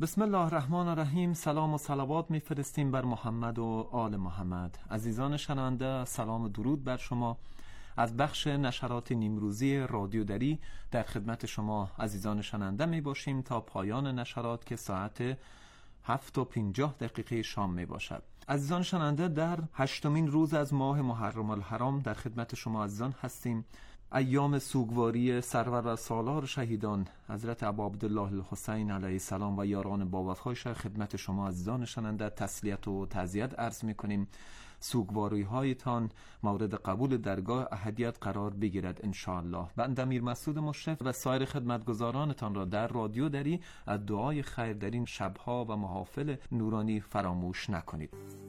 بسم الله الرحمن الرحیم. سلام و صلوات میفرستیم بر محمد و آل محمد. عزیزان شنونده، سلام و درود بر شما. از بخش نشرات نیمروزی رادیو دری در خدمت شما عزیزان شنونده می باشیم تا پایان نشرات که ساعت 7:50 شام می باشد. عزیزان شنونده، در 8مین روز از ماه محرم الحرام در خدمت شما عزیزان هستیم. ایام سوگواری سرور و سالار شهیدان حضرت ابا عبدالله الحسین علیه السلام و یاران با وفایش خدمت شما عزیزان شنونده تسلیت و تعزیت عرض می‌کنیم. سوگواری هایتان مورد قبول درگاه احدیت قرار بگیرد ان شاء الله. بنده امیر مسعود مشرف و سایر خدمتگزارانتان را در رادیو دری از دعای خیر در این شب‌ها و محافل نورانی فراموش نکنید.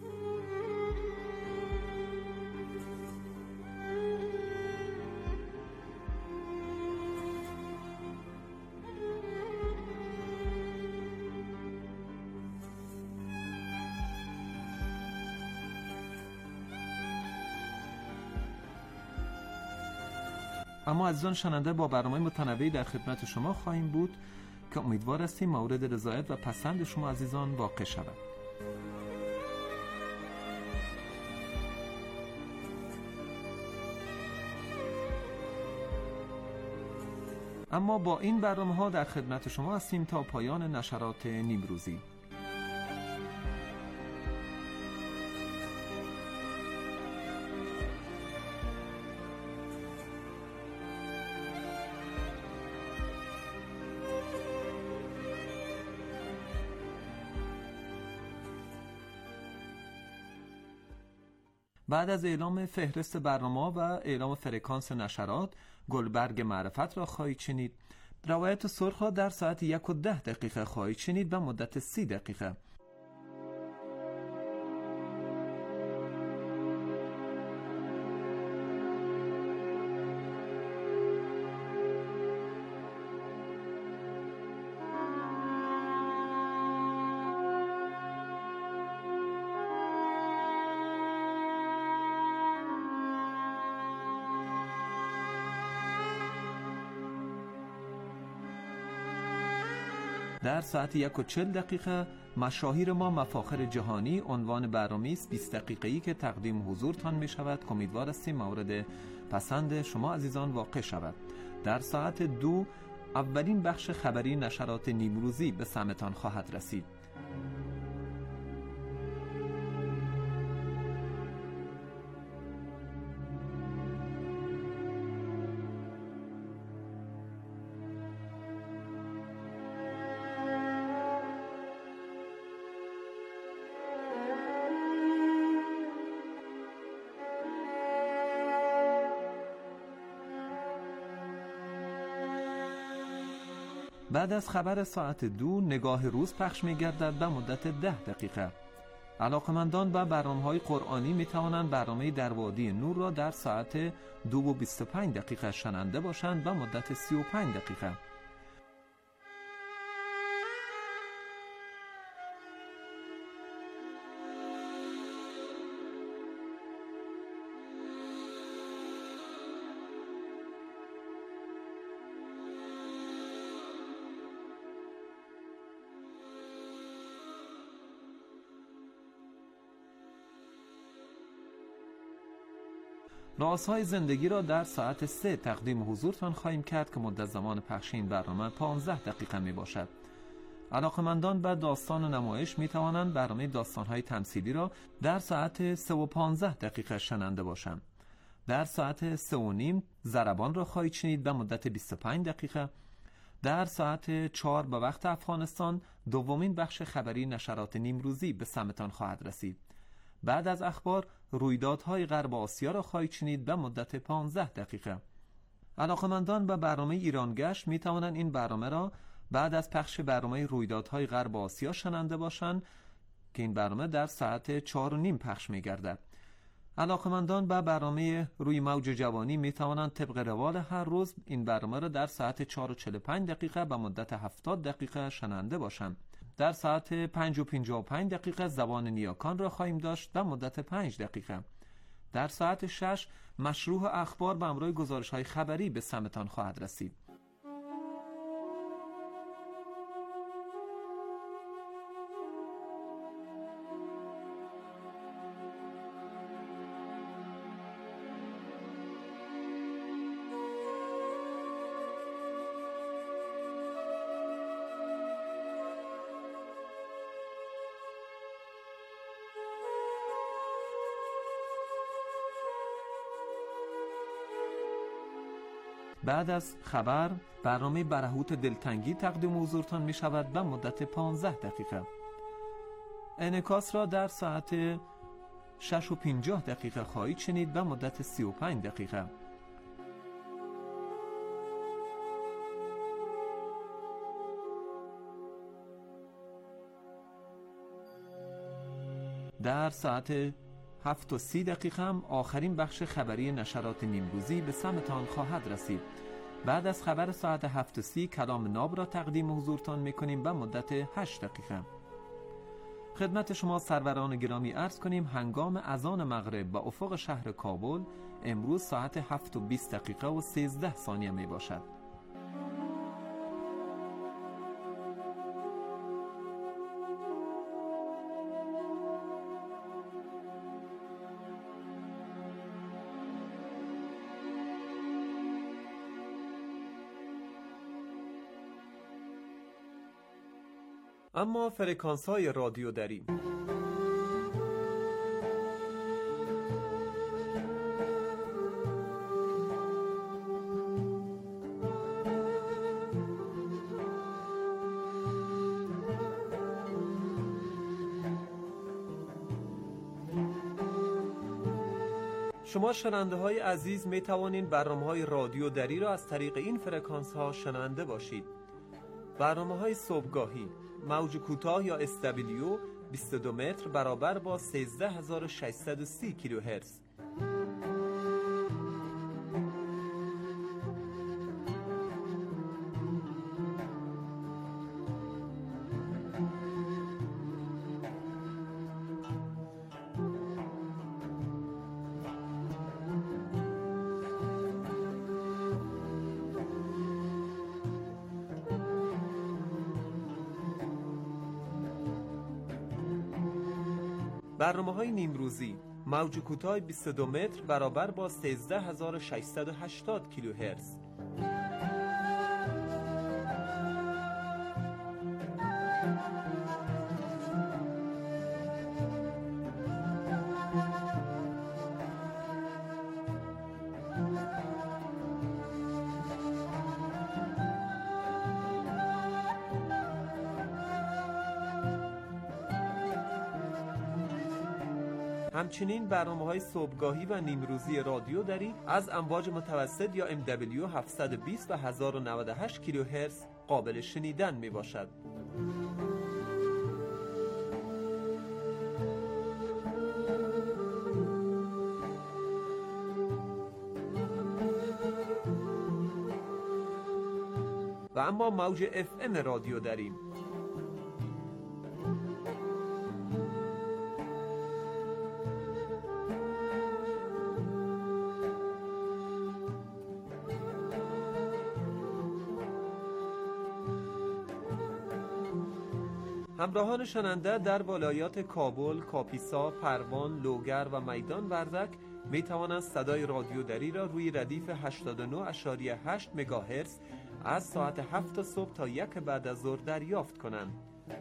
اما عزیزان شنونده، با برنامه متنوعی در خدمت شما خواهیم بود که امیدوار هستیم مورد رضایت و پسند شما عزیزان واقع شود. اما با این برنامه ها در خدمت شما هستیم تا پایان نشرات نیمروزی. بعد از اعلام فهرست برنامه و اعلام فرکانس نشرات، گلبرگ معرفت را خواهید شنید. روایت سرخ را در ساعت 1:10 خواهید شنید و مدت 30 دقیقه. در ساعت 1:40 مشاهیر ما مفاخر جهانی عنوان برنامه است 20 دقیقه‌ای که تقدیم حضورتان می شود که امیدوار هستیم مورد پسند شما عزیزان واقع شود. در ساعت 2 اولین بخش خبری نشرات نیمروزی به سمتان خواهد رسید. بعد از خبر ساعت 2 نگاه روز پخش می گردد به مدت 10 دقیقه. علاقمندان به برنامه‌های قرآنی می توانند برنامه در وادی نور را در ساعت 2:25 شنونده باشند و مدت 35 دقیقه. رازهای زندگی را در ساعت 3 تقدیم حضورتان خواهیم کرد که مدت زمان پخش این برنامه 15 دقیقه می باشد. علاقمندان به داستان و نمایش می توانند برنامه داستان‌های تمثیلی را در ساعت 3:15 شنونده باشند. در ساعت 3:30 ضربان را خواهید شنید به مدت 25 دقیقه. در ساعت 4 به وقت افغانستان دومین بخش خبری نشرات نیمروزی به سمتان خواهد رسید. بعد از اخبار رویدادهای غرب آسیا را خواهید شنید به مدت 15 دقیقه. علاقمندان به برنامه ایران گشت می توانند این برنامه را بعد از پخش برنامه رویدادهای غرب آسیا شنونده باشند که این برنامه در ساعت 4:30 پخش می گردد. علاقمندان به برنامه روی موج جوانی می توانند طبق روال هر روز این برنامه را در ساعت 4:45 به مدت 70 دقیقه شنونده باشند. در ساعت 5:55 زبان نیاکان را خواهیم داشت به مدت 5 دقیقه. در ساعت 6 مشروح اخبار به همراه گزارش‌های خبری به سمتان خواهد رسید. بعد از خبر برنامه برهوت دلتنگی تقدیم حضورتان می شود به مدت 15 دقیقه. انعکاس را در ساعت 6:50 خواهید شنید به مدت 35 دقیقه. در ساعت 7:30 هم آخرین بخش خبری نشرات نیمروزی به سمتان خواهد رسید. بعد از خبر ساعت 7:30 کلام ناب را تقدیم حضورتان میکنیم به مدت 8 دقیقه. خدمت شما سروران گرامی عرض کنیم هنگام اذان مغرب به افق شهر کابل امروز ساعت 7:20 و 13 ثانیه می باشد. اما فرکانس های رادیو دری شما شنونده های عزیز می توانید برنامه های رادیو دری را از طریق این فرکانس ها شنونده باشید. برنامه های صبحگاهی موج کوتاه یا SW 22 متر برابر با 13630 کیلوهرتز. برنامه‌های نیمروزی موج کوتاه 22 متر برابر با 13680 کیلوهرتز. همچنین برنامه‌های صبحگاهی و نیمروزی رادیو دری از امواج متوسط یا MW 720 و 1098 کیلوهرتز قابل شنیدن می باشد. و اما موج FM رادیو داریم. همراهان شنونده در ولایات کابل، کاپیسا، پروان، لوگر و میدان وردک می توانند صدای رادیو دری را روی ردیف 89.8 مگاهرتز از ساعت 7 صبح تا 1 بعد از ظهر دریافت کنند.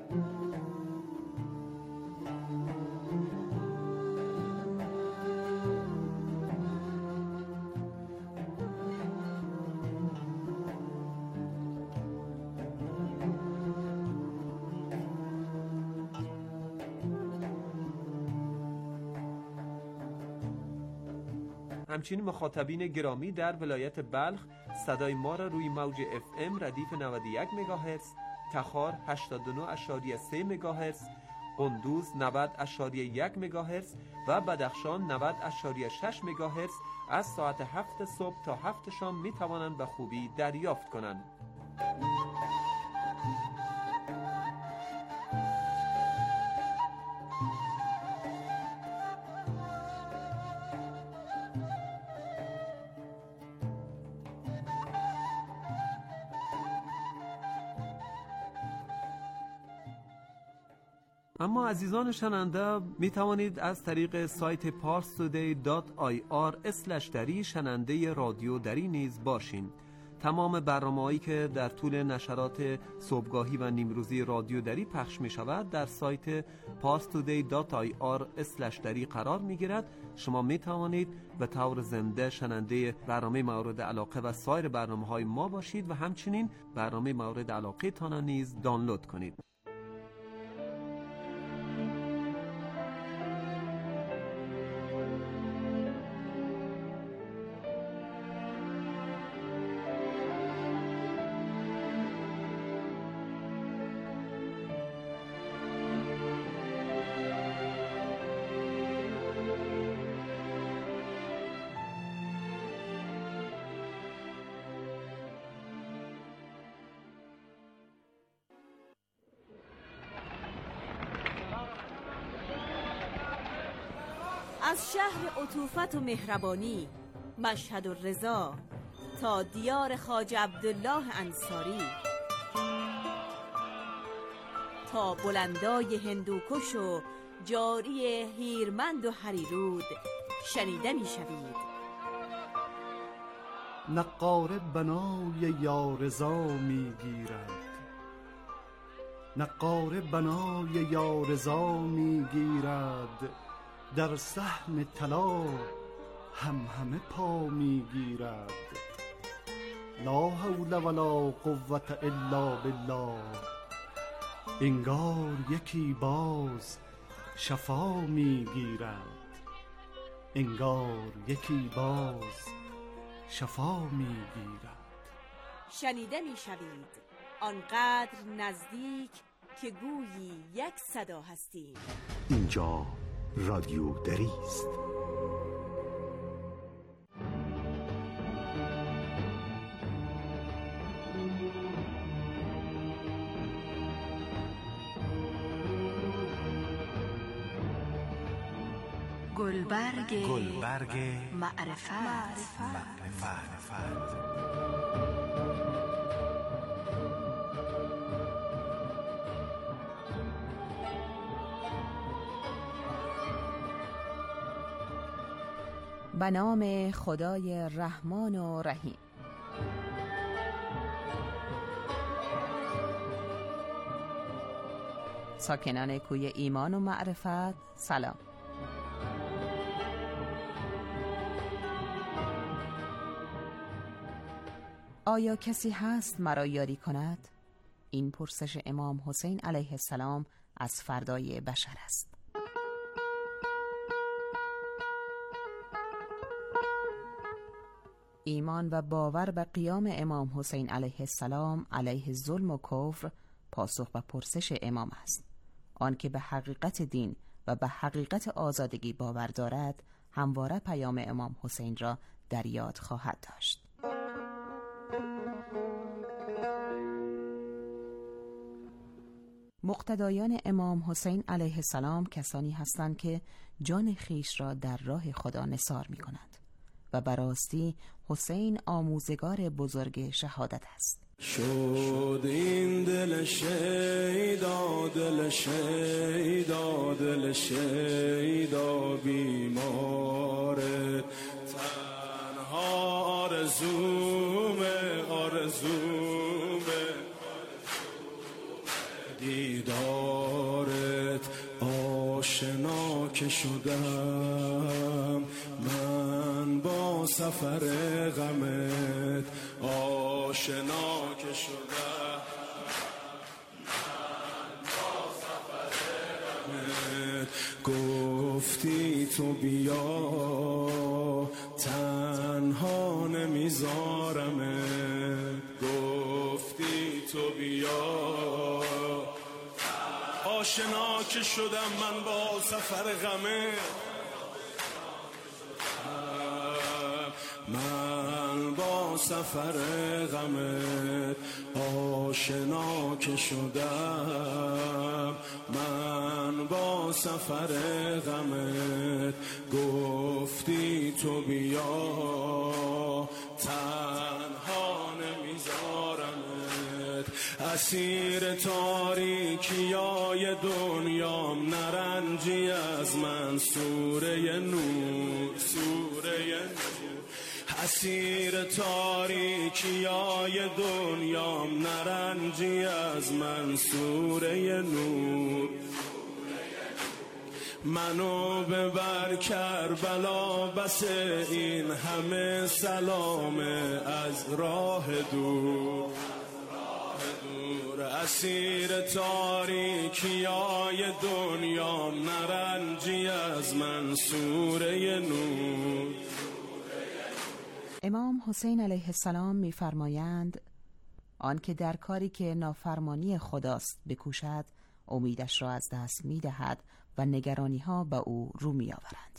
همچنین مخاطبین گرامی در ولایت بلخ صدای ما را روی موج FM ردیف 91 مگاهرتز، تخار 89.3 مگاهرتز، قندوز 90.1 مگاهرتز و بدخشان 90.6 مگاهرتز از ساعت 7 صبح تا 7 شام می توانند به خوبی دریافت کنند. اما عزیزان شنونده می توانید از طریق سایت parstoday.ir/dari شنونده رادیو دری نیز باشین. تمام برنامه‌هایی که در طول نشرات صبحگاهی و نیمروزی رادیو دری پخش می شود در سایت parstoday.ir/dari قرار می گیرد. شما می توانید به طور زنده شنونده برنامه مورد علاقه و سایر برنامه‌های ما باشید و همچنین برنامه مورد علاقه تان نیز دانلود کنید. از شهر عطوفت و مهربانی مشهد و رضا تا دیار خواجه عبدالله انصاری، تا بلندای هندوکش و جاری هیرمند و هریرود شنیده می شوید. نقاره بنای یارضا می گیرد، نقاره بنای یارضا می گیرد، در صحن طلا همه پا می گیرد. لا حول ولا قوة الا بالله، انگار یکی باز شفا می گیرد، انگار یکی باز شفا می گیرد. شنیده می شوید آنقدر نزدیک که گویی یک صدا هستیم. اینجا رادیو دری است. گلبرگ معرفت. به نام خدای رحمان و رحیم. ساکنان کوی ایمان و معرفت سلام. آیا کسی هست مرا یاری کند؟ این پرسش امام حسین علیه السلام از فردای بشر است. ایمان و باور به قیام امام حسین علیه السلام علیه ظلم و کفر پاسخ به پرسش امام است. آن که به حقیقت دین و به حقیقت آزادگی باور دارد همواره پیام امام حسین را در یاد خواهد داشت. مقتدایان امام حسین علیه السلام کسانی هستند که جان خیش را در راه خدا نثار می کنند و براستی حسین آموزگار بزرگ شهادت است. شد این دل شیدا، دل شیدا، دل شیدا بیماره، تنها آرزومه، آرزومه دیدارت. آشنا که شدم من با سفر غمت، آشنا که شدم من با سفر غمت. گفتی تو بیا تنها نمیذارمت، گفتی تو بیا. آشنا که شدم من با سفر غمت، من با سفر غمت. آشنا که شدم من با سفر غمت. گفتی تو بیا تنها نمیذارمت. اسیر تاریکیای دنیام نرنجی از من، سوره نور، سوره نور. اسیر تاریکیای دنیام، نرنجی از من سوره نور. منو ببر کربلا، بس این همه سلامه از راه دور. اسیر تاریکیای دنیام، نرنجی از من سوره نور. امام حسین علیه السلام می‌فرمایند آن که در کاری که نافرمانی خداست بکوشد، امیدش را از دست می‌دهد و نگرانی‌ها به او رو می‌آورند.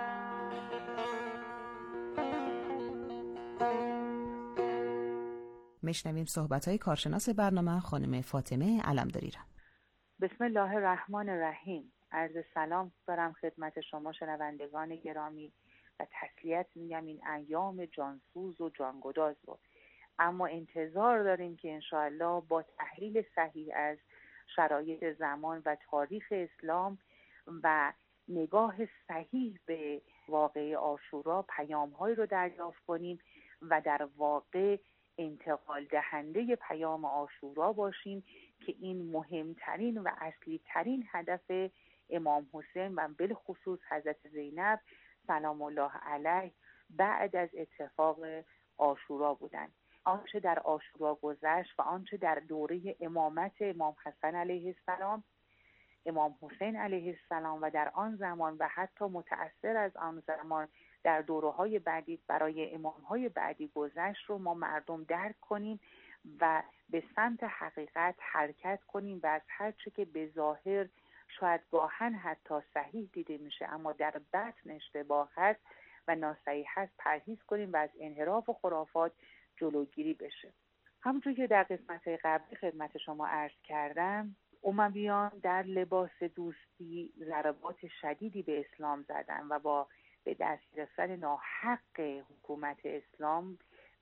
میشنویم صحبت‌های کارشناس برنامه خانم فاطمه علمداری را. بسم الله الرحمن الرحیم. عرض سلام دارم خدمت شما شنوندگان گرامی و تسلیت میگم این ایام جانسوز و جانگداز رو. اما انتظار داریم که انشاءالله با تحلیل صحیح از شرایط زمان و تاریخ اسلام و نگاه صحیح به واقعه عاشورا پیام‌هایی رو دریافت کنیم و در واقع انتقال دهنده پیام عاشورا باشیم که این مهمترین و اصلی ترین هدف امام حسین و بالخصوص حضرت زینب سلام الله علیه بعد از اتفاق عاشورا بودند. آنچه در عاشورا گذشت و آنچه در دوره امامت امام حسن علیه السلام، امام حسین علیه السلام و در آن زمان و حتی متأثر از آن زمان در دوره‌های بعدی برای امام‌های بعدی گذشت رو ما مردم درک کنیم و به سمت حقیقت حرکت کنیم و از هر چه که به ظاهر شاید گاهن حتی صحیح دیده میشه اما در بطن اشتباه هست و ناصحیح هست پرهیز کنیم و از انحراف و خرافات جلوگیری بشه. همونطور که در قسمت‌های قبلی خدمت شما عرض کردم، امویان در لباس دوستی ضربات شدیدی به اسلام زدن و با به دست گرفتن ناحق حکومت اسلام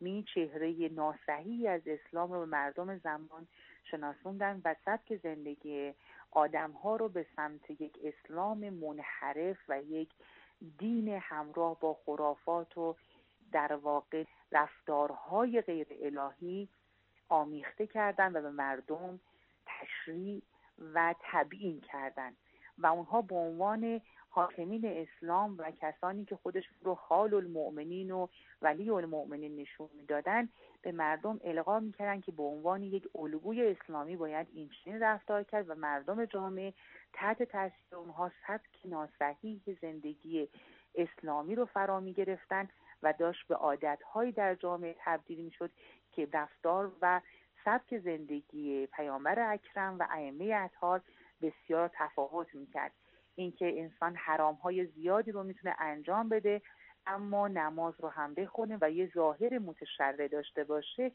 چهره ناصحیحی از اسلام رو به مردم زمان شناسوندن و سبک زندگی آدم‌ها رو به سمت یک اسلام منحرف و یک دین همراه با خرافات و در واقع رفتارهای غیر الهی آمیخته کردن و به مردم تشریع و تبیین کردن و اونها به عنوان حاکمین اسلام و کسانی که خودشون رو خال المؤمنین و ولی المؤمنین نشون میدادن به مردم القا میکردن که به عنوان یک الگوی اسلامی باید این چنین رفتار کرد و مردم جامعه تحت تاثیر اونها سبک ناصحیح زندگی اسلامی رو فرا میگرفتن و داشت به عادت‌های در جامعه تبدیل میشد که رفتار و سبک زندگی پیامبر اکرم و ائمه اطهار بسیار تفاوت میکرد. اینکه انسان حرام‌های زیادی رو میتونه انجام بده اما نماز رو هم بخونه و یه ظاهر متشرع داشته باشه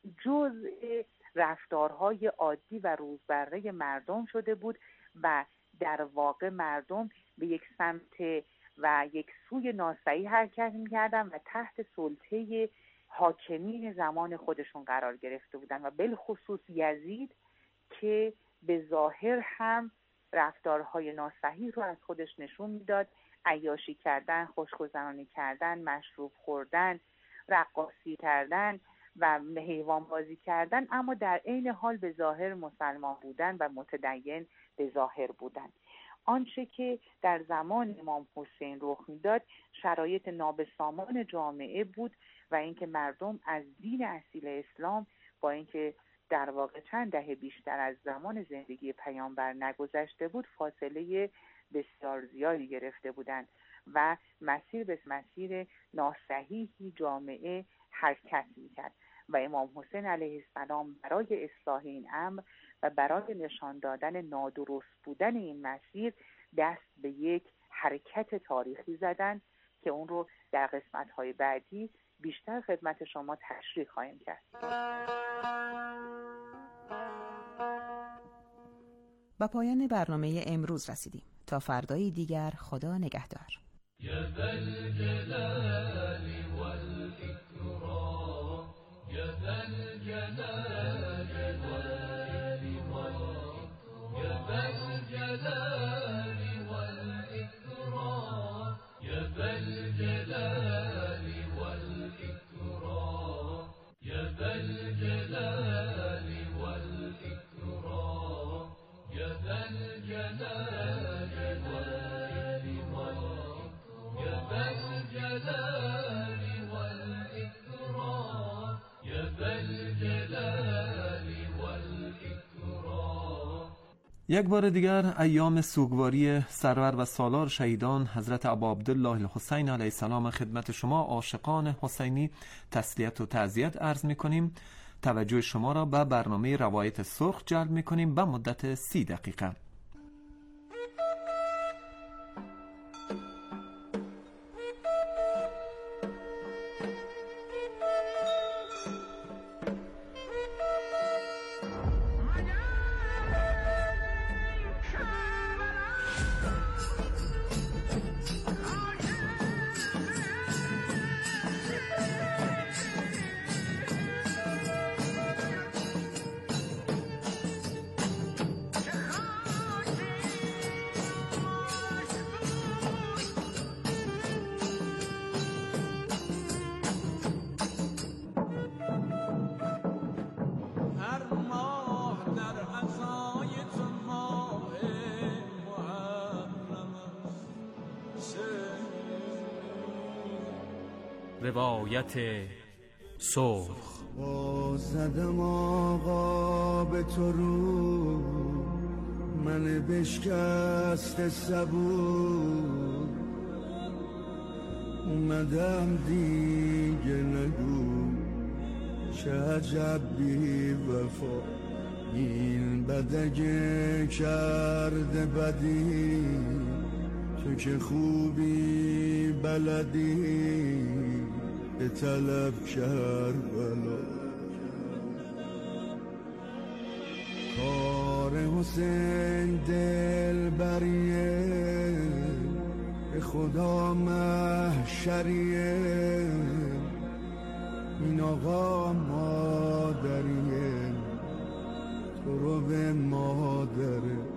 جزء رفتارهای عادی و روزمره مردم شده بود و در واقع مردم به یک سمت و یک سوی ناصحیح حرکت می‌کردن و تحت سلطه حاکمین زمان خودشون قرار گرفته بودن و بالخصوص یزید که به ظاهر هم رفتارهای ناصحیح رو از خودش نشون میداد، عیاشی کردن، خوشگذرانی کردن، مشروب خوردن، رقاصی کردن و حیوان بازی کردن، اما در عین حال به ظاهر مسلمان بودن و متدین به ظاهر بودن. آنچه که در زمان امام حسین رخ میداد شرایط نابسامان جامعه بود و اینکه مردم از دین اصیل اسلام با اینکه در واقع چند دهه بیشتر از زمان زندگی پیامبر نگذشته بود فاصله بسیار زیادی گرفته بودند و مسیر به مسیر ناصحیحی جامعه حرکت میکرد و امام حسین علیه السلام برای اصلاح این امر و برای نشان دادن نادرست بودن این مسیر دست به یک حرکت تاریخی زدن که اون رو در قسمت‌های بعدی بیشتر خدمت شما تشریح خواهیم کرد. با پایان برنامه امروز رسیدیم. تا فردایی دیگر خدا نگهدار. یا ذا الجلال والإکرام یا ذا الجلال والإکرام یا ذا الجلال والإکرام یا ذا الجلال والإکرام الجلال والإكرام يا ذا الجلال والإكرام يا ذا الجلال والإكرام. یک بار دیگر ایام سوگواری سرور و سالار شهیدان حضرت ابا عبدالله الحسین علیه السلام خدمت شما عاشقان حسینی تسلیت و تعزیت عرض می‌کنیم. توجه شما را به برنامه روایت سرخ جلب می‌کنیم به مدت 30 دقیقه. روایت سرخ. زدم آقا به تو رو من بشکست صبور اومدم دیگه نگو چه عجب بی وفا این بدگه کرده بدی تو که خوبی بلدی به طلب کربلا کار حسین دل بریه به خدا محشریه این آقا مادریه تو رو به مادرت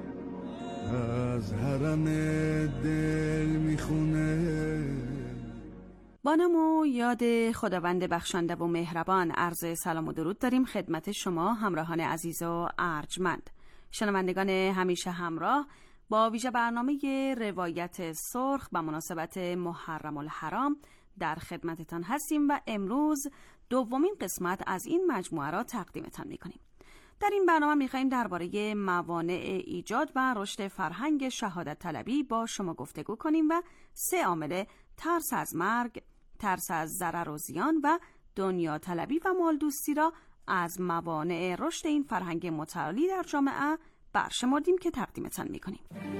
از حرم دل میخونه. با نام و یاد خداوند بخشنده و مهربان عرض سلام و درود داریم خدمت شما همراهان عزیز و ارجمند، شنوندگان همیشه همراه با ویژه برنامه روایت سرخ به مناسبت محرم الحرام در خدمتتان هستیم و امروز دومین قسمت از این مجموعه را تقدیمتان میکنیم. در این برنامه میخواییم درباره موانع ایجاد و رشد فرهنگ شهادت طلبی با شما گفتگو کنیم و 3 عامل ترس از مرگ، ترس از ضرر و زیان و دنیا طلبی و مال دوستی را از موانع رشد این فرهنگ متعالی در جامعه برشمردیم که تقدیمتان میکنیم.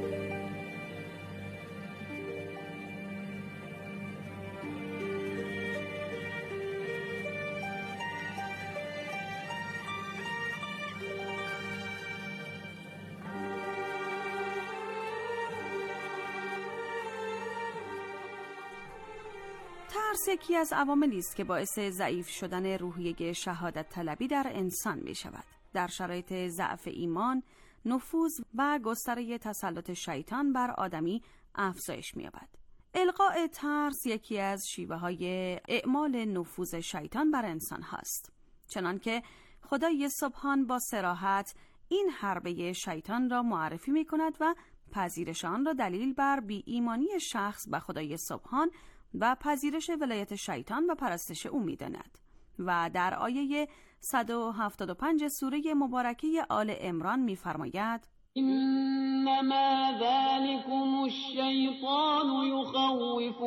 ترس یکی از عواملی است که باعث ضعیف شدن روحیه شهادت طلبی در انسان می شود. در شرایط ضعف ایمان، نفوذ و گستره تسلط شیطان بر آدمی افزایش می یابد. القاء ترس یکی از شیوه های اعمال نفوذ شیطان بر انسان هاست. چنانکه خدای سبحان با صراحت این حربه شیطان را معرفی می کند و پذیرش آن را دلیل بر بی ایمانی شخص به خدای سبحان و پذیرش ولایت شیطان و پرستش او می‌داند و در آیه 175 سوره مبارکه آل عمران می‌فرماید انما ذلكم الشیطان یخوف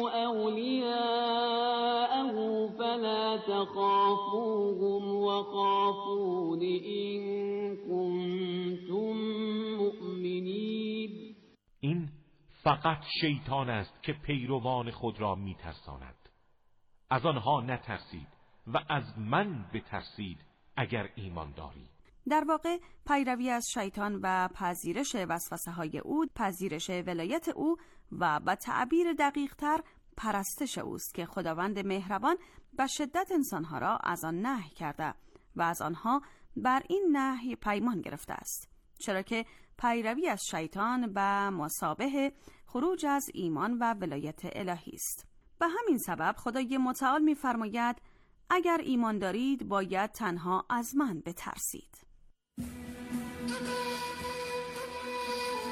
اولیاءه فلا تخافوهم وخافون ان کنتم مؤمنین. این فقط شیطان است که پیروان خود را میترساند. از آنها نترسید و از من بترسید اگر ایمان دارید. در واقع پیروی از شیطان و پذیرش وسوسه های او، پذیرش ولایت او و به تعبیر دقیق تر پرستش اوست که خداوند مهربان به شدت انسانها را از آن نهی کرده و از آنها بر این نهی پیمان گرفته است، چرا که پیروی از شیطان به مثابه خروج از ایمان و ولایت الهی است. به همین سبب خدای متعال می‌فرماید اگر ایمان دارید باید تنها از من بترسید.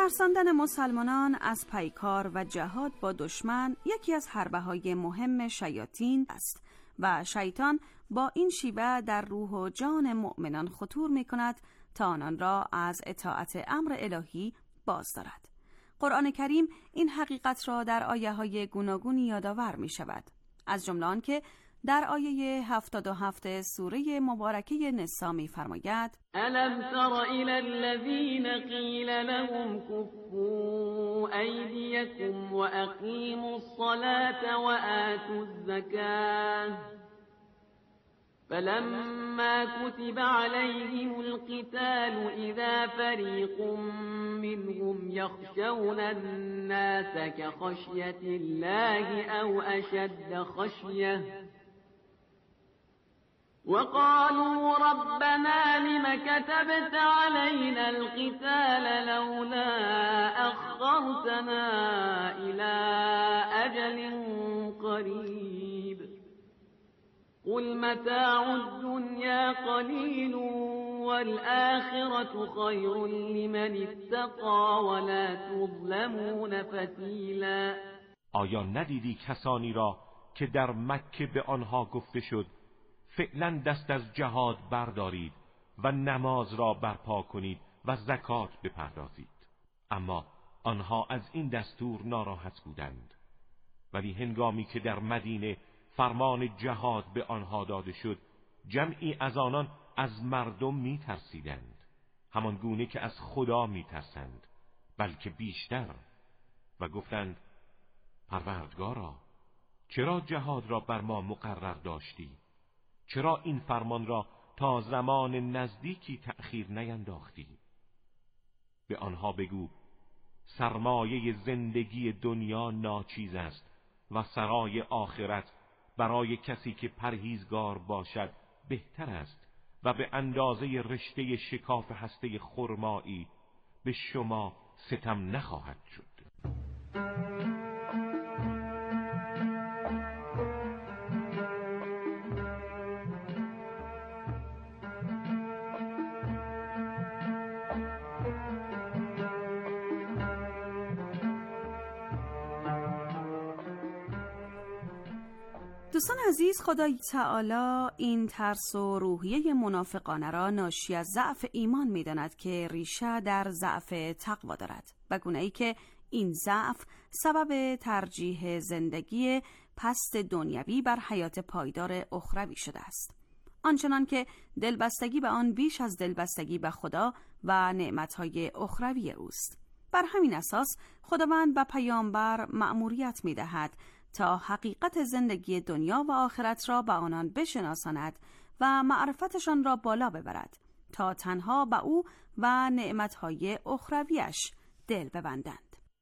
ترساندن مسلمانان از پیکار و جهاد با دشمن یکی از حربه‌های مهم شیاطین است و شیطان با این شیوه در روح و جان مؤمنان خطور می‌کند تا آنان را از اطاعت امر الهی باز دارد. قرآن کریم این حقیقت را در آیه‌های گوناگونی یادآور می‌شود. از جمله آنکه در آیه 77 سوره مبارکه نساء می‌فرماید: الم تر الی الذین قیل لهم کفوا ایدیکم واقیموا الصلاة وآتوا الزکاة فلما كتب عليهم القتال إذا فريق منهم يخشون الناس كخشية الله أو أشد خشية وقالوا ربنا لم كتبت علينا القتال لولا أخرتنا إلى أجل قريب قل متاع الدنيا قليل والآخرة خير لمن اتقى ولا تظلمون فتیلا. آیا ندیدی کسانی را که در مکه به آنها گفته شد فعلا دست از جهاد بردارید و نماز را برپا کنید و زکات بپردازید، اما آنها از این دستور ناراحت بودند. ولی هنگامی که در مدینه فرمان جهاد به آنها داده شد، جمعی از آنان از مردم می ترسیدند، همان گونه که از خدا می ترسند، بلکه بیشتر، و گفتند پروردگارا چرا جهاد را بر ما مقرر داشتی؟ چرا این فرمان را تا زمان نزدیکی تأخیر نینداختی؟ به آنها بگو سرمایه زندگی دنیا ناچیز است و سرای آخرت برای کسی که پرهیزگار باشد بهتر است و به اندازه رشته شکاف هسته خرمایی به شما ستم نخواهد شد. دوستان عزیز، خدای تعالی این ترس و روحیه منافقانه را ناشی از ضعف ایمان می‌داند که ریشه در ضعف تقوا دارد و گونه‌ای که این ضعف سبب ترجیح زندگی پست دنیوی بر حیات پایدار اخروی شده است، آنچنان که دلبستگی به آن بیش از دلبستگی به خدا و نعمت‌های اخروی اوست. بر همین اساس خداوند به پیامبر مأموریت می‌دهد تا حقیقت زندگی دنیا و آخرت را به آنان بشناساند و معرفتشان را بالا ببرد تا تنها به او و نعمتهای اخرویش دل ببندند.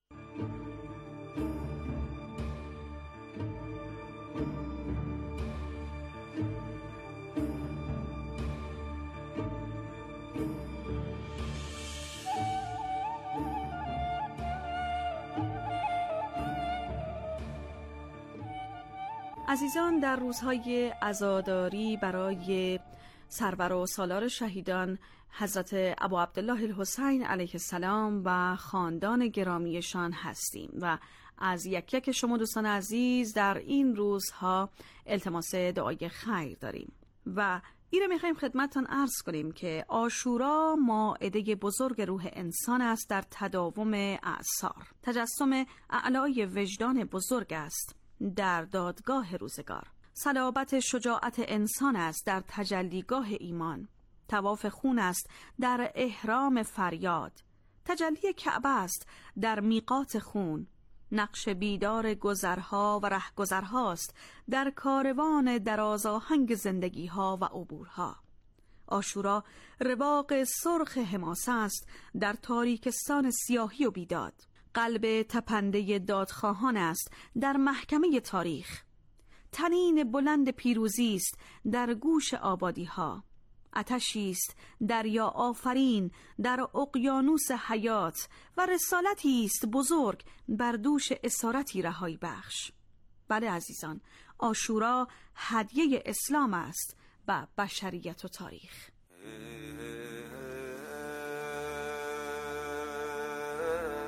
عزیزان، در روزهای عزاداری برای سرور و سالار شهیدان حضرت ابو عبدالله الحسین علیه السلام و خاندان گرامیشان هستیم و از یک یک شما دوستان عزیز در این روزها التماس دعای خیر داریم و این را میخواییم خدمتتان عرض کنیم که عاشورا مائده بزرگ روح انسان است در تداوم اعصار. تجسم اعلای وجدان بزرگ است در دادگاه روزگار. صلابت شجاعت انسان است در تجلیگاه ایمان. طواف خون است در احرام فریاد. تجلی کعبه است در میقات خون. نقش بیدار گذرها و رهگذرهاست در کاروان درازاهنگ زندگیها و عبورها. عاشورا رواق سرخ حماسه است در تاریکستان سیاهی و بیداد. قلب تپنده دادخواهان است در محکمه تاریخ. تنین بلند پیروزی است در گوش آبادی ها. آتشی است دریا آفرین در اقیانوس حیات و رسالتی است بزرگ بر دوش اسارتی رهایی بخش. بله عزیزان، عاشورا هدیه اسلام است و بشریت و تاریخ.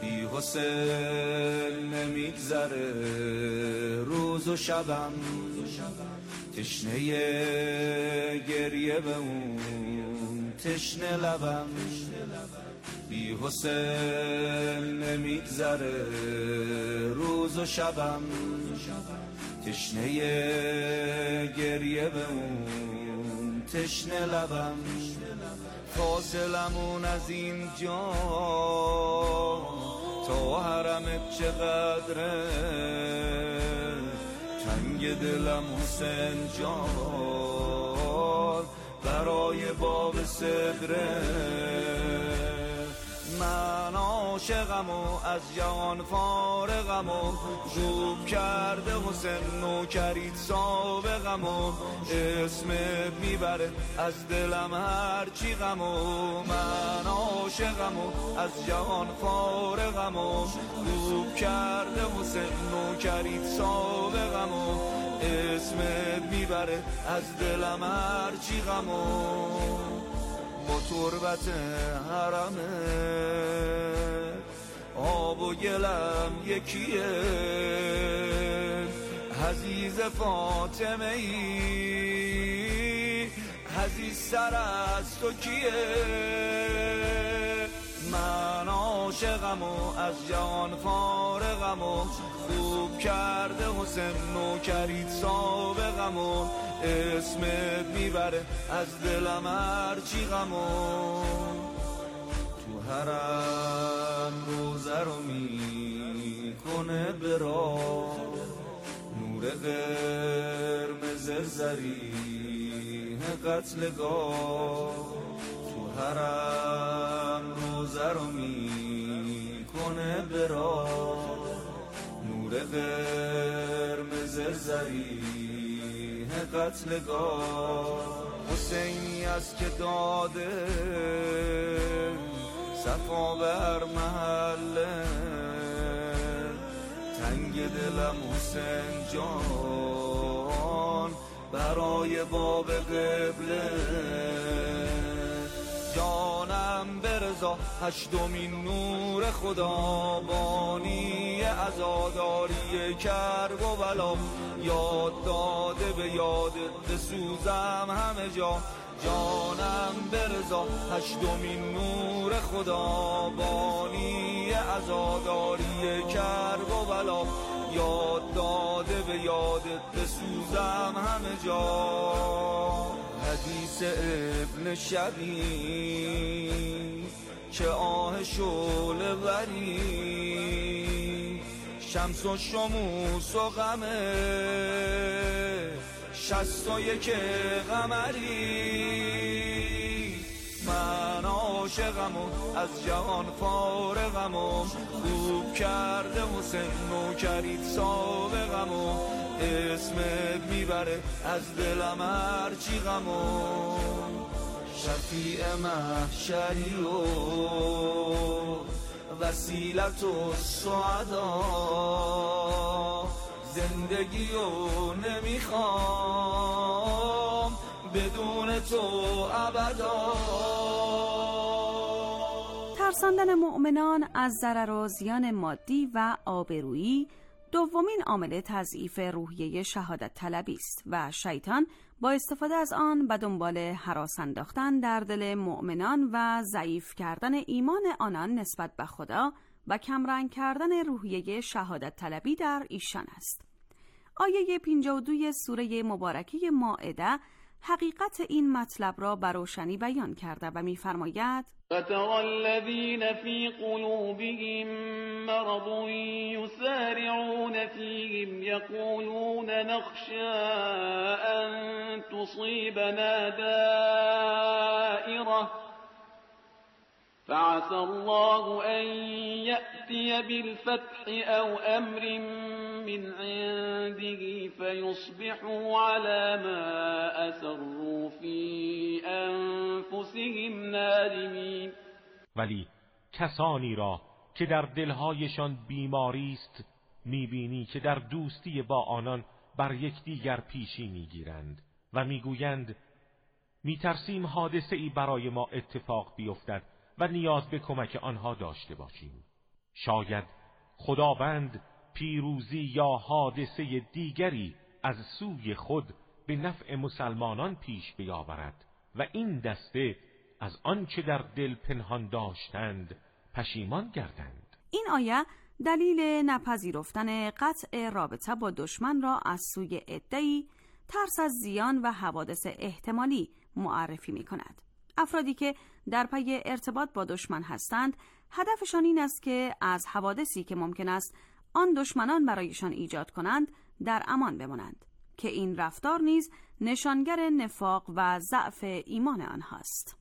بی حسین نمیگذره روز و شبم، تشنه گریه به اون تشنه لبم، بی حسین نمیگذره روز و شبم، تشنه گریه به اون تشنه لبم. فاصلمون از این جا تا حرمت چقدره، تنگ دلم حسین جان برای باب صدره. من عاشقم و از جهان فارغم و خوب کرده حسین نوکریت سابقم و اسمت میبره از دلم هرچی غم و من عاشقم و از جهان فارغم و خوب کرده حسین نوکریت سابقم و اسمت میبره از دلم هرچی غم و با تربت حرمه آب و گلم یکیه، عزیز فاطمه ای عزیز سر از تو کیه. من عاشقم و از جهان فارغم و خوب کرده حسین نوکریت سابقم و اسمت میبره از دلم هرچی غم و تو حرم روزه رو میکنه برا نور قرمز زریح قتلگاه. تو حرم روزه رو میکنه برا نور قرمز زریح قتلگاه. حسینی از که داده صفا بر محله، تنگ دلم حسین جان برای باب قبله. جانم برضا هشتمین نور خدا بانی عزاداری کرب و بلا، یاد داده به یادت بسوزم همه جا. جانم برضا هشتمین نور خدا بانی عزاداری کرب و بلا، یاد داده به یادت بسوزم همه جا. حدیث ابن شبی چه آه شعله وری، شمس و شموس و غمه 61 قمری. من عاشقم و از جهان فارغم و خوب کرده حسین نوکریت سابقم و اسمت میبره از دلم هرچی غم و شفیع محشری و وسیلت و سعدا. زندگی رو نمیخوام بدون تو ابدا. ترساندن مؤمنان از ضرر و زیان مادی و آبرویی دومین عامل تضعیف روحیه شهادت طلبی است و شیطان با استفاده از آن به دنبال هراس انداختن در دل مؤمنان و ضعیف کردن ایمان آنان نسبت به خدا و کمرنگ کردن روحیه شهادت طلبی در ایشان است. آیه 52 سوره مبارکه مائده حقیقت این مطلب را به روشنی بیان کرده و می‌فرماید: فَتَرَى الَّذِينَ فِي قُلُوبِهِم مَّرَضٌ يُسَارِعُونَ فِيهِمْ يَقُولُونَ نَخْشَىٰ أَن تُصِيبَنَا دَائِرَةٌ فَعَسَى اللَّهُ أَن يَأْتِيَ بِالْفَتْحِ أَوْ أَمْرٍ من عنده فيصبحوا على ما أسروا في أنفسهم نادمين. ولی کسانی را که در دلهایشان بیماری است میبینی که در دوستی با آنان بر یکدیگر پیشی میگیرند و میگویند میترسیم حادثه ای برای ما اتفاق بیفتد و نیاز به کمک آنها داشته باشیم. شاید خداوند پیروزی یا حادثه دیگری از سوی خود به نفع مسلمانان پیش بیاورد و این دسته از آنچه در دل پنهان داشتند پشیمان گردند. این آیه دلیل نپذیرفتن قطع رابطه با دشمن را از سوی عده‌ای ترس از زیان و حوادث احتمالی معرفی می کند. افرادی که در پی ارتباط با دشمن هستند، هدفشان این است که از حوادثی که ممکن است آن دشمنان برایشان ایجاد کنند در امان بمانند، که این رفتار نیز نشانگر نفاق و ضعف ایمان آنهاست.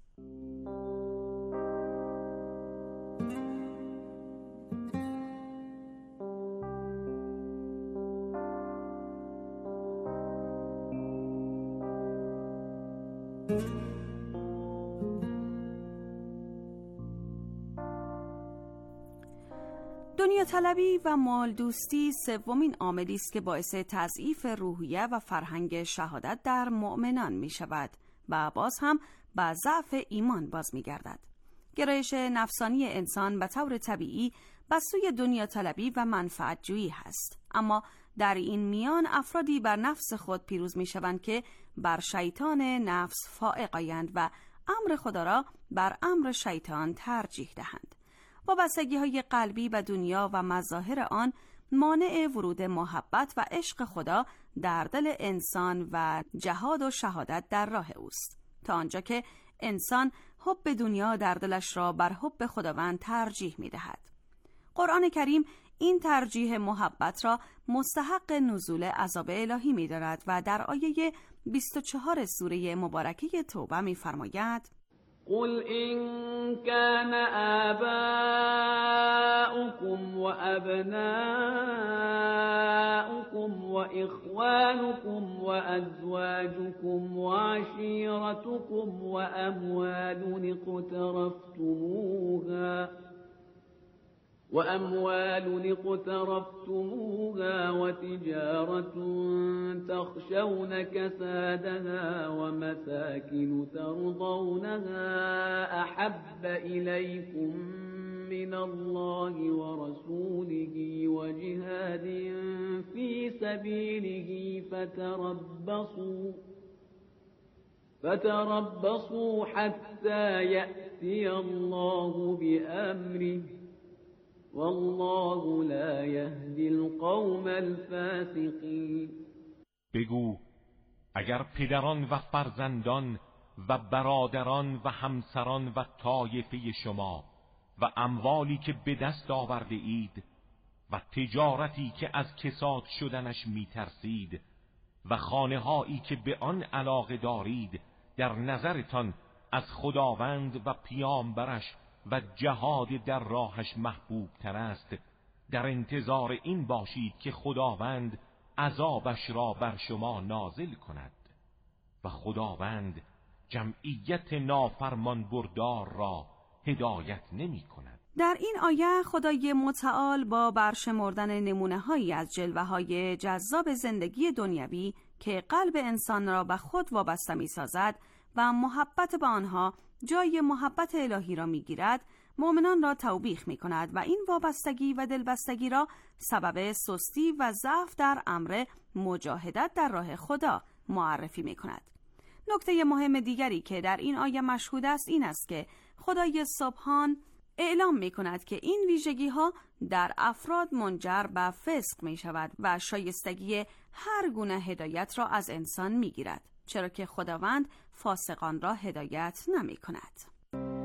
دنیا طلبی و مال دوستی سومین عاملی است که باعث تضعیف روحیه و فرهنگ شهادت در مؤمنان می شود و باز هم به ضعف ایمان باز می گردد. گرایش نفسانی انسان به طور طبیعی به سوی دنیا طلبی و منفعت جویی هست، اما در این میان افرادی بر نفس خود پیروز می شوند که بر شیطان نفس فائق آیند و امر خدا را بر امر شیطان ترجیح دهند. وابستگی‌های قلبی به دنیا و مظاهر آن مانع ورود محبت و عشق خدا در دل انسان و جهاد و شهادت در راه اوست، تا آنجا که انسان حب دنیا در دلش را بر حب خداوند ترجیح می‌دهد. قرآن کریم این ترجیح محبت را مستحق نزول عذاب الهی می‌داند و در آیه 24 سوره مبارکه توبه می‌فرماید: قل إن كان آباؤكم وأبناؤكم وإخوانكم وأزواجكم وعشيرتكم وأموال اقترفتموها وتجارة تخشون كسادها ومساكن ترضونها أحب إليكم من الله ورسوله وجهاد في سبيله فتربصوا حتى يأتي الله بأمره والله لا يهدي القوم الفاسقين. بگو اگر پدران و فرزندان و برادران و همسران و طایفه شما و اموالی که به دست آورده اید و تجارتی که از کساد شدنش میترسید و خانه‌هایی که به آن علاقه دارید در نظرتان از خداوند و پیامبرش و جهاد در راهش محبوب تر است، در انتظار این باشید که خداوند عذابش را بر شما نازل کند و خداوند جمعیت نافرمان بردار را هدایت نمی کند. در این آیه خدای متعال با برشمردن نمونه‌هایی از جلوه‌های جذاب زندگی دنیوی که قلب انسان را به خود وابسته می‌سازد و محبت به آنها جای محبت الهی را می‌گیرد، مؤمنان را توبیخ می‌کند و این وابستگی و دلبستگی را سبب سستی و ضعف در امر مجاهدت در راه خدا معرفی می‌کند. نکته مهم دیگری که در این آیه مشهود است این است که خدای سبحان اعلام می‌کند که این ویژگی‌ها در افراد منجر به فسق می‌شود و شایستگی هر گونه هدایت را از انسان می‌گیرد، چرا که خداوند فاسقان را هدایت نمی‌کند.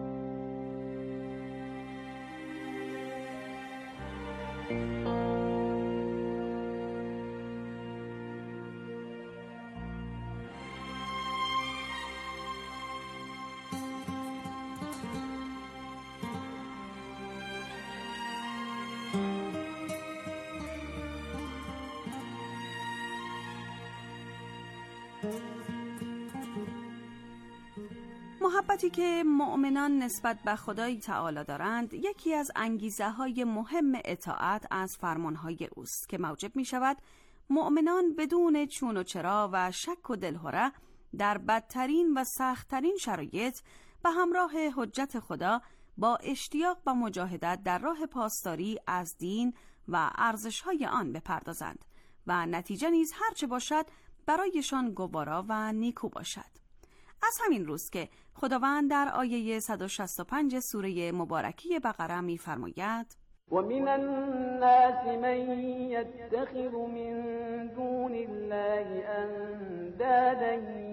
محبتی که مؤمنان نسبت به خدای تعالی دارند یکی از انگیزه‌های مهم اطاعت از فرمانهای اوست که موجب می شود مؤمنان بدون چون و چرا و شک و دلهره در بدترین و سختترین شرایط به همراه حجت خدا با اشتیاق و مجاهدت در راه پاسداری از دین و ارزش‌های آن بپردازند و نتیجه نیز هرچه باشد برایشان گوارا و نیکو باشد. از همین روز که خداوند در آیه 165 سوره مبارکه بقره می‌فرماید: ومن الناس من يتخذ من دون الله اندادا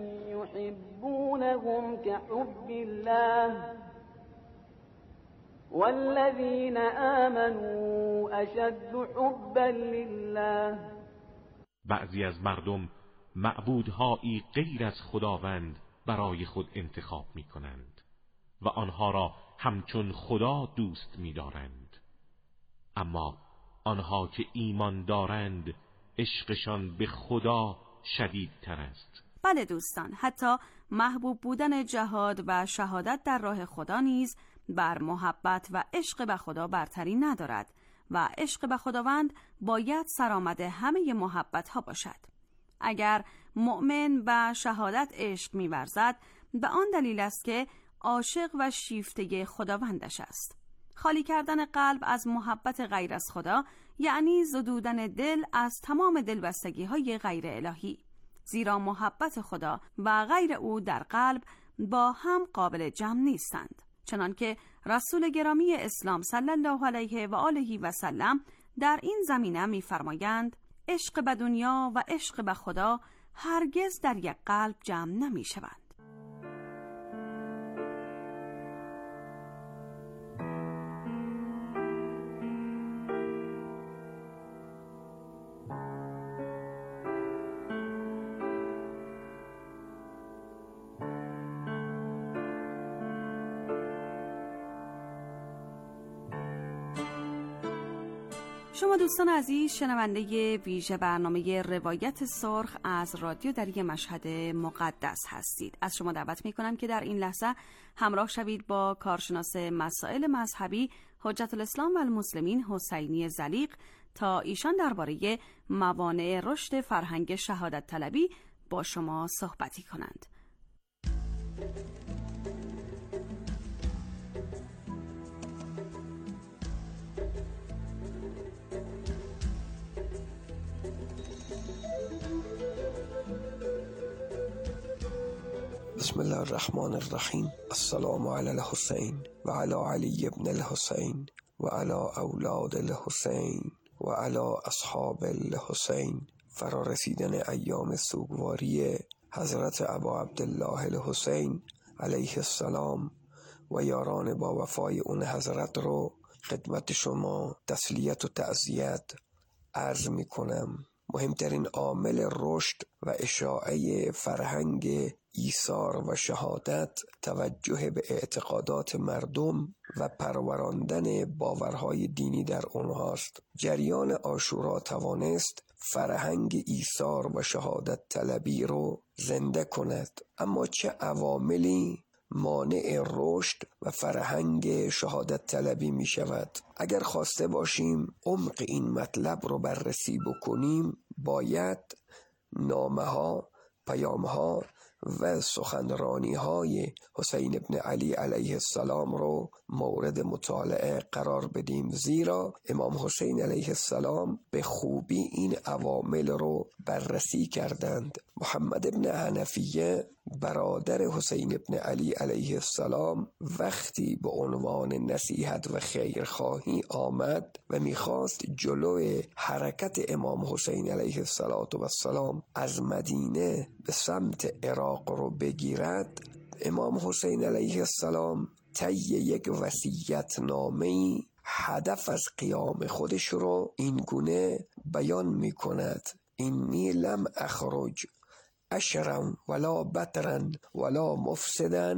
يحبونهم كحب الله والذين آمنوا اشد حبا لله. بعضی از مردم معبودهایی غیر از خداوند برای خود انتخاب می کنند و آنها را همچون خدا دوست می دارند، اما آنها که ایمان دارند عشقشان به خدا شدیدتر است. بله دوستان، حتی محبوب بودن جهاد و شهادت در راه خدا نیز بر محبت و عشق به خدا برتری ندارد و عشق به خداوند باید سرآمد همه محبت ها باشد. اگر مؤمن به شهادت عشق می‌ورزد به آن دلیل است که عاشق و شیفته خداوندش است. خالی کردن قلب از محبت غیر از خدا یعنی زدودن دل از تمام دلبستگی‌های غیر الهی، زیرا محبت خدا و غیر او در قلب با هم قابل جمع نیستند. چنانکه رسول گرامی اسلام صلی الله علیه و آله و سلم در این زمینه می‌فرمایند: عشق به دنیا و عشق به خدا هرگز در یک قلب جمع نمی شوند. شما دوستان عزیز شنونده ویژه برنامه روایت سرخ از رادیو دری مشهد مقدس هستید. از شما دعوت می‌کنم که در این لحظه همراه شوید با کارشناس مسائل مذهبی حجت الاسلام و المسلمین حسینی زلیق تا ایشان درباره موانع رشد فرهنگ شهادت طلبی با شما صحبتی کنند. بسم الله الرحمن الرحیم. السلام علی الحسین و علی علی ابن الحسین و علی اولاد الحسین و علی اصحاب الحسین. فرا رسیدن ایام سوگواری حضرت ابا عبدالله الحسین علیه السلام و یاران با وفای اون حضرت رو خدمت شما تسلیت و تعزیت عرض می کنم. مهمترین عامل رشد و اشاعه فرهنگ ایثار و شهادت توجه به اعتقادات مردم و پروراندن باورهای دینی در اونهاست. جریان عاشورا توانست فرهنگ ایثار و شهادت طلبی رو زنده کند، اما چه عواملی مانع رشد و فرهنگ شهادت طلبی می شود؟ اگر خواسته باشیم عمق این مطلب رو بررسی بکنیم باید نامه ها، پیام ها و سخنرانی های حسین ابن علی علیه السلام رو مورد مطالعه قرار بدیم، زیرا امام حسین علیه السلام به خوبی این عوامل رو بررسی کردند. محمد ابن حنفیه برادر حسین ابن علی علیه السلام وقتی به عنوان نصیحت و خیرخواهی آمد و میخواست جلوی حرکت امام حسین علیه السلام از مدینه به سمت عراق رو بگیرد، امام حسین علیه السلام طی یک وصیت نامه‌ای هدف از قیام خودش رو این گونه بیان می کند: اینی لم اخرج اشرا ولا بطرا ولا مفسدا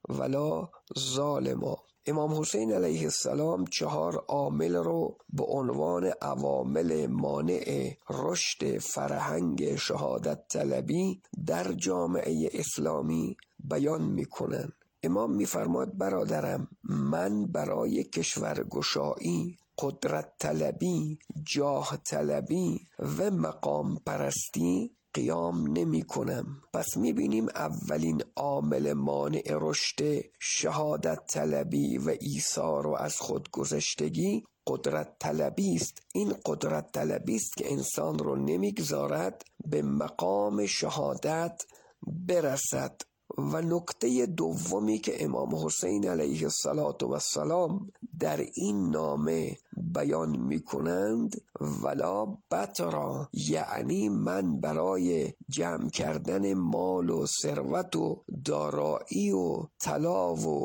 ولا ظالما. امام حسین علیه السلام 4 عامل رو به عنوان عوامل مانع رشد فرهنگ شهادت طلبی در جامعه اسلامی بیان میکنن. امام میفرماد: برادرم، من برای کشورگشایی، قدرت طلبی، جاه طلبی و مقام پرستی قیام نمی کنم. پس می بینیم اولین عامل مانع رشد شهادت طلبی و ایثار و از خودگذشتگی قدرت طلبی است. این قدرت طلبی است که انسان رو نمیگذارد به مقام شهادت برسد. و نکته دومی که امام حسین علیه السلام در این نامه بیان می کنند ولا بطرا، یعنی من برای جمع کردن مال و ثروت و دارایی و طلا و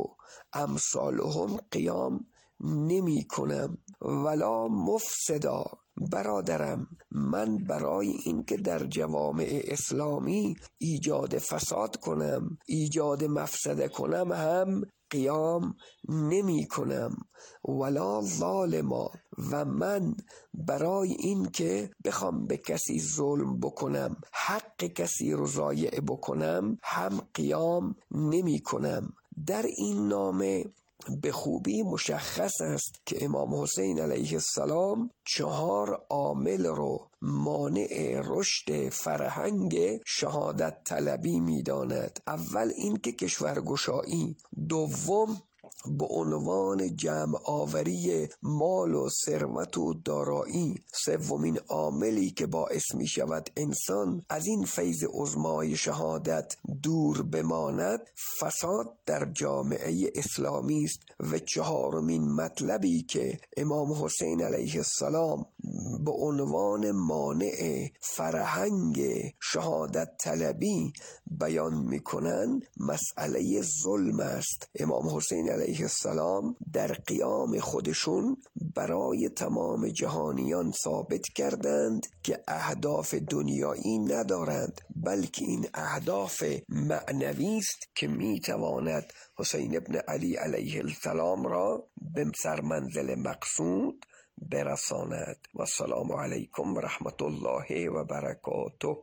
امثالهم قیام نمی کنم. ولا مفسدا، برادرم من برای اینکه در جوامع اسلامی ایجاد فساد کنم، ایجاد مفسده کنم هم قیام نمی کنم. ولا ظالما، و من برای اینکه بخوام به کسی ظلم بکنم، حق کسی رو ضایع بکنم هم قیام نمی کنم. در این نامه به خوبی مشخص است که امام حسین علیه السلام 4 عامل رو مانع رشد فرهنگ شهادت طلبی می داند. اول این که کشورگشایی، دوم به عنوان جمع آوری مال و ثروت و دارایی، سومین عاملی که باعث می شود انسان از این فیض عظمای شهادت دور بماند فساد در جامعه اسلامی است. و چهارمین مطلبی که امام حسین علیه السلام به عنوان مانع فرهنگ شهادت طلبی بیان می کنند مسئله ظلم است. امام حسین علیه السلام در قیام خودشون برای تمام جهانیان ثابت کردند که اهداف دنیایی ندارند، بلکه این اهداف معنوی است که می تواند حسین ابن علی علیه السلام را به سرمنزل مقصود برساند. و السلام علیکم و رحمت الله و برکاته.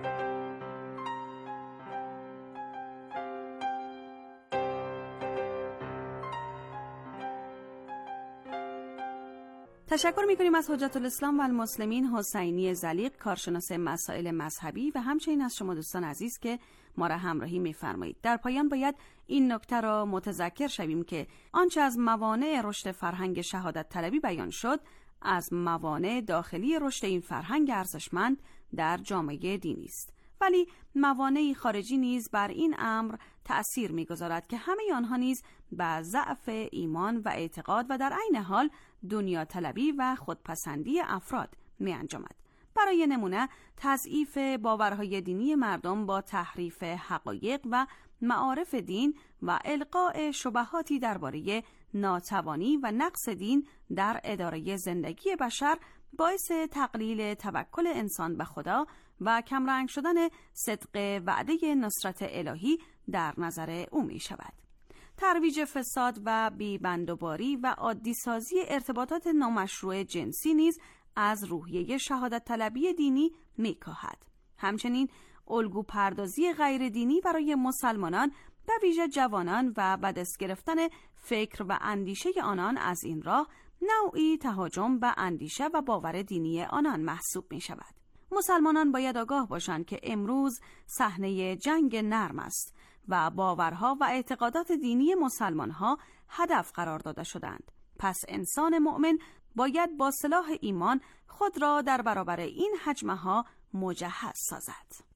تشکر می‌کنیم از حجت الاسلام و المسلمین حسینی زلیق، کارشناس مسائل مذهبی، و همچنین از شما دوستان عزیز که ما را همراهی می‌فرمایید. در پایان باید این نکته را متذکر شویم که آنچه از موانع رشد فرهنگ شهادت طلبی بیان شد، از موانع داخلی رشد این فرهنگ ارزشمند در جامعه دینی است. ولی موانعی خارجی نیز بر این امر تأثیر می‌گذارد که همه آنها نیز به ضعف ایمان و اعتقاد و در عین حال دنیا طلبی و خودپسندی افراد می‌انجامد. برای نمونه تضعیف باورهای دینی مردم با تحریف حقایق و معارف دین و القاء شبهاتی درباره ناتوانی و نقص دین در اداره زندگی بشر باعث تقلیل توکل انسان به خدا و کمرنگ شدن صدق وعده نصرت الهی در نظر او می شود. ترویج فساد و بی‌بندوباری و عادی سازی ارتباطات نامشروع جنسی نیز از روحیه شهادت طلبی دینی می کاهد. همچنین الگو پردازی غیر دینی برای مسلمانان به ویژه جوانان و به دست گرفتن فکر و اندیشه آنان از این راه نوعی تهاجم به اندیشه و باور دینی آنان محسوب می شود. مسلمانان باید آگاه باشند که امروز صحنه جنگ نرم است و باورها و اعتقادات دینی مسلمانها هدف قرار داده شدند. پس انسان مؤمن باید با سلاح ایمان خود را در برابر این هجمه‌ها مجهز سازد.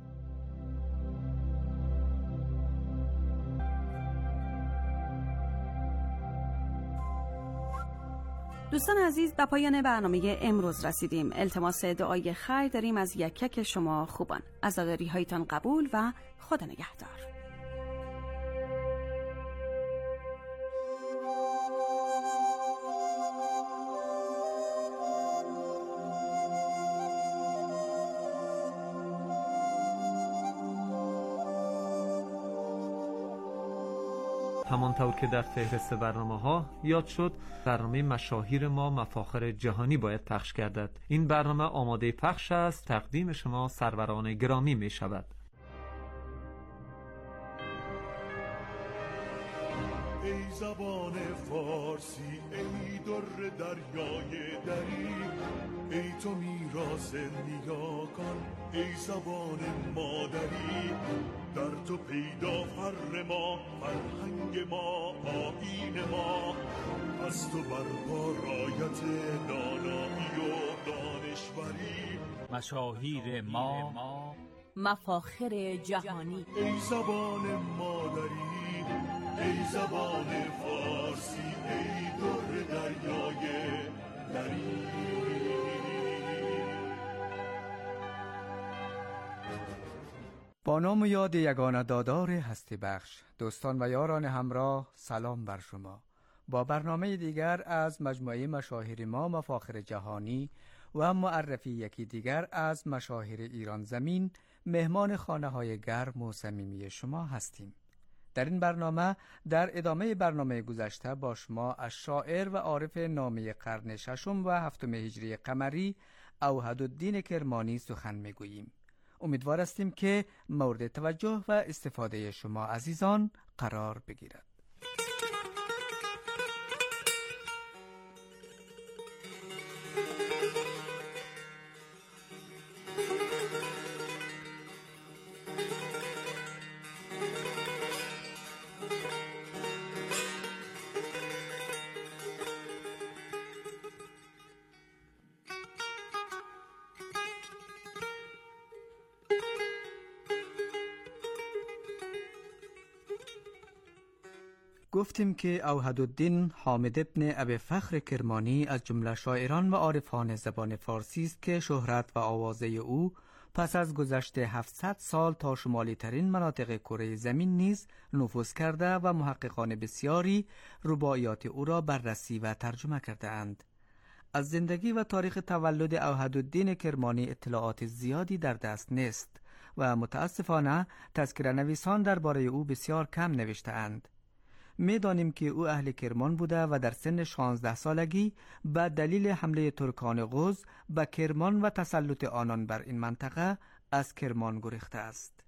دوستان عزیز، به پایان برنامه امروز رسیدیم. التماس دعای خیر داریم از یک شما خوبان. عزاداری هایتان قبول و خدا نگهدار. همانطور که در فهرست برنامه‌ها یاد شد، برنامه مشاهیر ما مفاخر جهانی باید پخش گردد. این برنامه آماده پخش است. تقدیم شما سروران گرامی می شود. ای زبان فارسی ای در دریای دری، ای تو میراث نیاکان ای زبان مادری، در تو پیدا فر ما فرهنگ ما آیین ما، از تو برپا رایت دانایی و دانشوری، مشاهیر ما مفاخر جهانی، ای زبان مادری ای زبان فارسی ای در دریای دری. با نام و یاد یگانه دادار هستی بخش، دوستان و یاران همراه، سلام بر شما. با برنامه دیگر از مجموعه مشاهیر ما مفاخر جهانی و معرفی یکی دیگر از مشاهیر ایران زمین، مهمان خانه های گرم و صمیمی شما هستیم. در این برنامه در ادامه برنامه گذشته با شما از شاعر و عارف نامی قرن ششم و هفتم هجری قمری اوحدالدین کرمانی سخن میگوییم. امیدوار هستیم که مورد توجه و استفاده شما عزیزان قرار بگیرد. گفتیم که اوحدالدین حامد ابن ابی فخر کرمانی از جمله شاعران و عارفان زبان فارسی است که شهرت و آوازه او پس از گذشت 700 سال تا شمالی ترین مناطق کره زمین نیز نفوذ کرده و محققان بسیاری رباعیات او را بررسی و ترجمه کرده اند. از زندگی و تاریخ تولد اوحدالدین کرمانی اطلاعات زیادی در دست نیست و متاسفانه تذکره نویسان درباره او بسیار کم نوشته اند. می دانیم که او اهل کرمان بوده و در سن 16 سالگی به دلیل حمله ترکان غوز به کرمان و تسلط آنان بر این منطقه از کرمان گریخته است.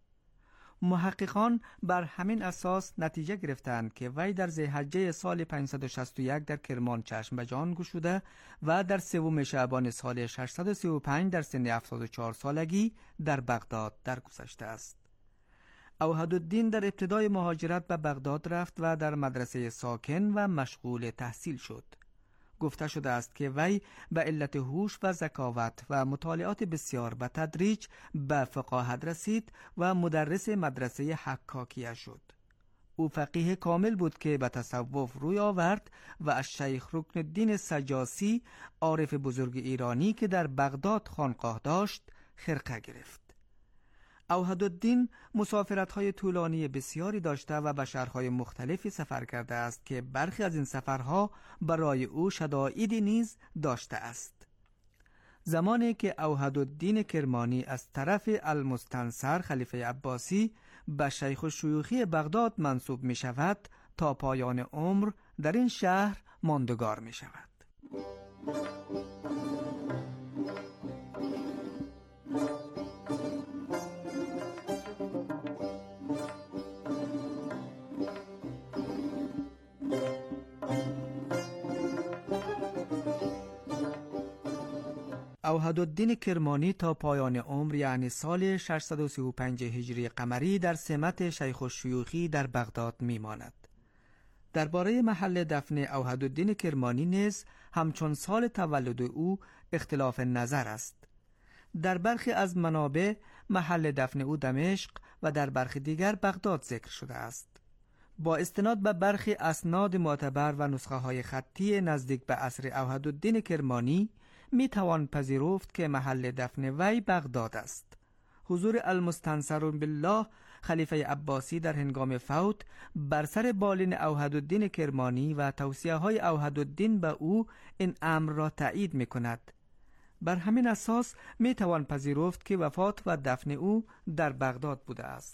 محققان بر همین اساس نتیجه گرفتند که وی در ذی‌حجه سال 561 در کرمان چشم به جان گشوده و در 3 شعبان سال 635 در سن 74 سالگی در بغداد درگذشته است. اوحدالدین در ابتدای مهاجرت به بغداد رفت و در مدرسه ساکن و مشغول تحصیل شد. گفته شده است که وی به علت هوش و ذکاوت و مطالعات بسیار به تدریج به فقاهت رسید و مدرس مدرسه حکاکیه شد. او فقیه کامل بود که به تصوف روی آورد و از شیخ رکن الدین سجاسی، عارف بزرگ ایرانی که در بغداد خانقاه داشت، خرقه گرفت. اوحدالدین مسافرت‌های طولانی بسیاری داشته و به شهرهای مختلفی سفر کرده است که برخی از این سفرها برای او شدائدی نیز داشته است. زمانی که اوحدالدین کرمانی از طرف المستنصر خلیفه عباسی به شیخ الشیوخی بغداد منصوب می شود، تا پایان عمر در این شهر ماندگار می شود. اوحدالدین کرمانی تا پایان عمر یعنی سال 635 هجری قمری در سمت شیخ الشیوخی در بغداد میماند. درباره محل دفن اوحدالدین کرمانی نیز همچون سال تولد او اختلاف نظر است. در برخی از منابع محل دفن او دمشق و در برخی دیگر بغداد ذکر شده است. با استناد به برخی اسناد معتبر و نسخه های خطی نزدیک به عصر اوحدالدین کرمانی می توان پذیرفت که محل دفن وی بغداد است. حضور المستنصر بالله خلیفه عباسی در هنگام فوت بر سر بالین اوحدالدین کرمانی و توصیه های اوحدالدین به او این امر را تایید می کند. بر همین اساس می توان پذیرفت که وفات و دفن او در بغداد بوده است.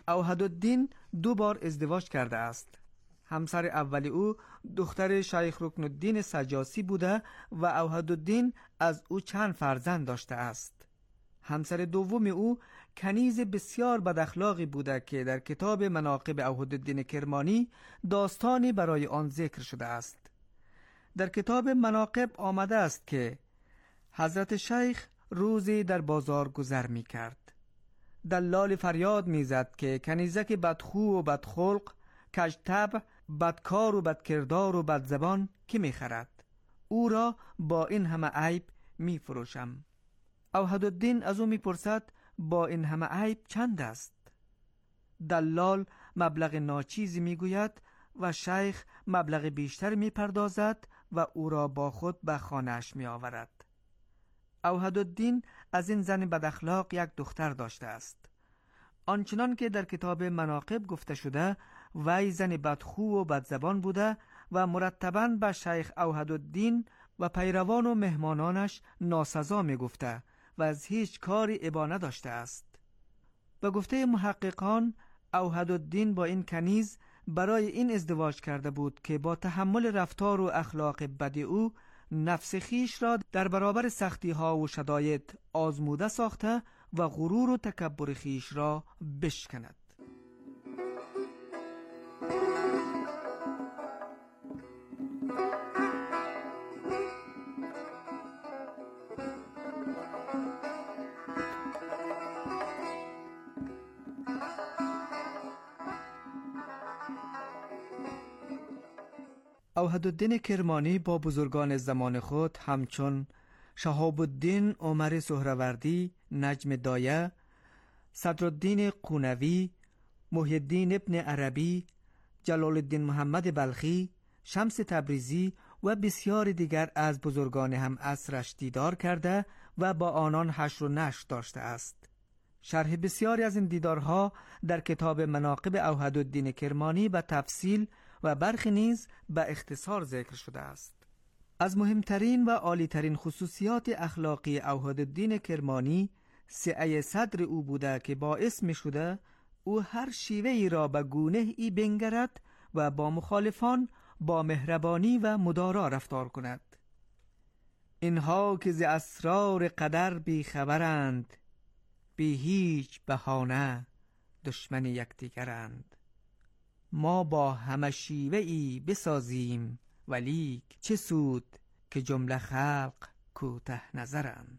اوحدالدین 2 بار ازدواج کرده است. همسر اولی او دختر شیخ رکن الدین سجاسی بوده و اوحدالدین از او چند فرزند داشته است. همسر دوم او کنیز بسیار بد اخلاقی بوده که در کتاب مناقب اوحدالدین کرمانی داستانی برای آن ذکر شده است. در کتاب مناقب آمده است که حضرت شیخ روزی در بازار گذر می کرد. دلال فریاد می زد که کنیزک بدخو و بدخلق، کژطبع، بدکار و بدکردار و بدزبان کی می خرد؟ او را با این همه عیب می فروشم. اوحدالدین از او می پرسد با این همه عیب چند است؟ دلال مبلغ ناچیزی می گوید و شیخ مبلغ بیشتر می پردازد و او را با خود به خانه‌اش می آورد. اوحدالدین از این زن بد اخلاق یک دختر داشته است. آنچنان که در کتاب مناقب گفته شده، وی زن بدخو و بدزبان بوده و مرتباً به شیخ اوحدالدین و پیروان و مهمانانش ناسزا می گفته و از هیچ کاری ابا نداشته است. به گفته محققان، اوحدالدین با این کنیز برای این ازدواج کرده بود که با تحمل رفتار و اخلاق بد او نفس خیش را در برابر سختی ها و شداید آزموده ساخته و غرور و تکبر خیش را بشکند. اوحدالدین کرمانی با بزرگان زمان خود همچون شهاب الدین عمر سهروردی، نجم دایه، صدرالدین قونوی، محی الدین ابن عربی، جلال الدین محمد بلخی، شمس تبریزی و بسیار دیگر از بزرگان هم عصرش دیدار کرده و با آنان حشر و نشر داشته است. شرح بسیاری از این دیدارها در کتاب مناقب اوحدالدین کرمانی به تفصیل و برخی نیز به اختصار ذکر شده است. از مهمترین و عالیترین خصوصیات اخلاقی اوحدالدین کرمانی سعه صدر او بوده که باعث می شده او هر شیوهی را به گونه ای بنگرد و با مخالفان با مهربانی و مدارا رفتار کند. اینها که ز اسرار قدر بی خبرند، بی هیچ بهانه دشمن یکدیگرند. ما با همه شیوهی بسازیم ولیک چه سود که جمله خلق کوته نظرند.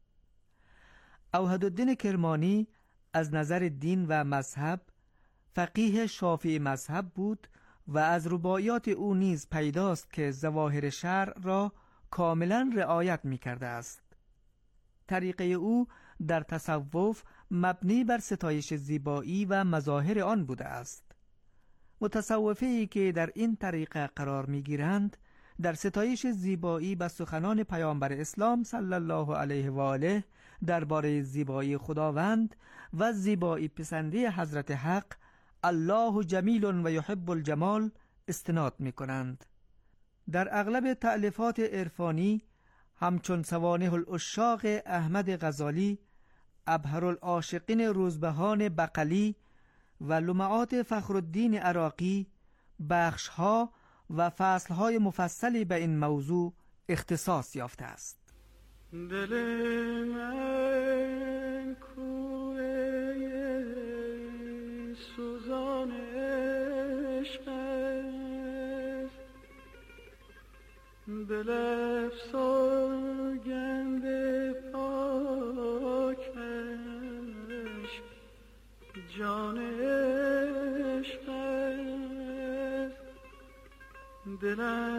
اوحدالدین کرمانی از نظر دین و مذهب فقیه شافعی مذهب بود و از رباعیات او نیز پیداست که ظواهر شرع را کاملا رعایت می کرده است. طریقه او در تصوف مبنی بر ستایش زیبایی و مظاهر آن بوده است. متصوفه‌ای که در این طریقه قرار می‌گیرند در ستایش زیبایی به سخنان پیامبر اسلام صلی الله علیه و آله درباره زیبایی خداوند و زیبایی پسندی حضرت حق الله جمیل و یحب الجمال استناد می‌کنند. در اغلب تألیفات عرفانی همچون سوانح العشاق احمد غزالی، ابهر العاشقین روزبهان بقلی و لمعات فخرالدین عراقی بخشها و فصلهای مفصلی به این موضوع اختصاص یافته است. دل من کوه سوزان عشق است، دل افسوگند پاکش جان عشق است، دلم